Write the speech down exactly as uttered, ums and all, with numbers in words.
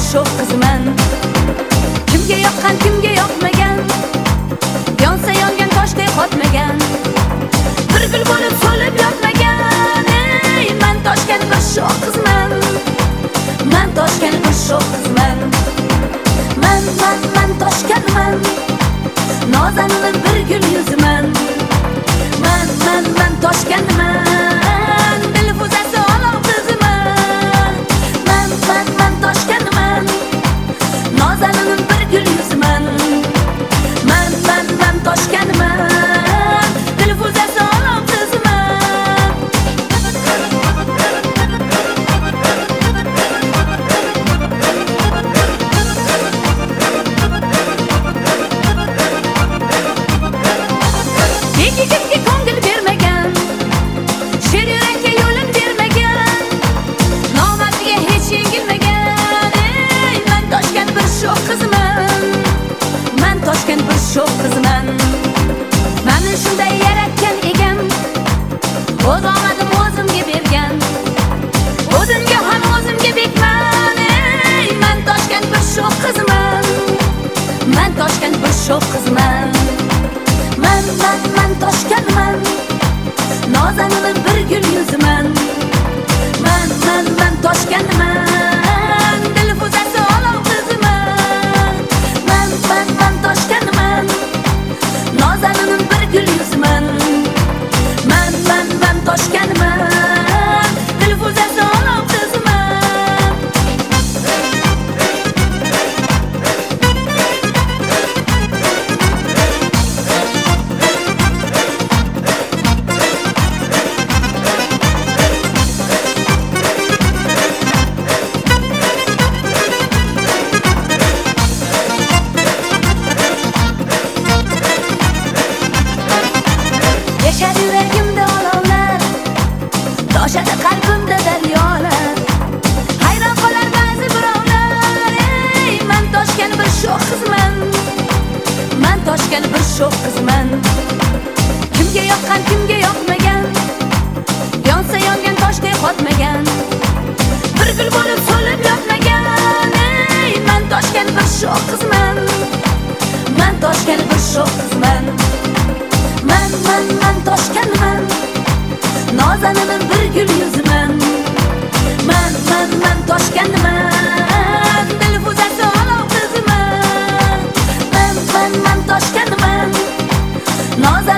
sho'x qizman. Kimga yoqqan, kimga yoqmagan, yonsa yongan toshday qotmagan, bir gul bo'lib so'lib yotmagan. Ey, men toshgan bir sho'x qizman. Men toshgan bir sho'x qizman. Men men men toshganman. Nozanin bir gul yuzman. Men men men toshganman. Dilfuzasi olov qizman. Men men men toshganman. Nozanin bir gul yuzman. Men men men toshganman. Dilfuzasi olov qizman. Yigitga ko'ngil bermagan, sher yurakka yo'lin bermagan, nomardga hech yengilmagan. Ey, men toshgan bir sho'x qizman. Men toshgan bir sho'x qizman. Meni shunday yaratgan egam, o'z omadim o'zimga bergan, o'zimga ham o'zimga bekman. Ey, men toshgan bir sho'x qizman. Men toshgan bir sho'x qizman. Men men men toshganman. Nozanin bir gul yuzman. Men men men toshganman. Dilfuzasi olov qizman. Men men men toshganman. Nozanin bir gul yuzman. Men men men toshganman. Dilfuzasi olov qizman. Yashar yuragimda olovlar, toshadi qalbimda daryolar. Hayron qolar ba'zi birovlar. Ey, men toshgan bir sho'x qizman. Men toshgan bir sho'x qizman. Kimga yoqqan, kimga yoqmagan, yonsa yongan toshday qotmagan, bir gul bo'lib so'lib yotmagan. Ey, men toshgan bir sho'x qizman. Men toshgan bir sho'x qizman. Men men men toshganman. Nozanin bir gul yuzman. Men men men toshganman. Dilfuzasi olov qizman. Men men men toshganman. Nozanin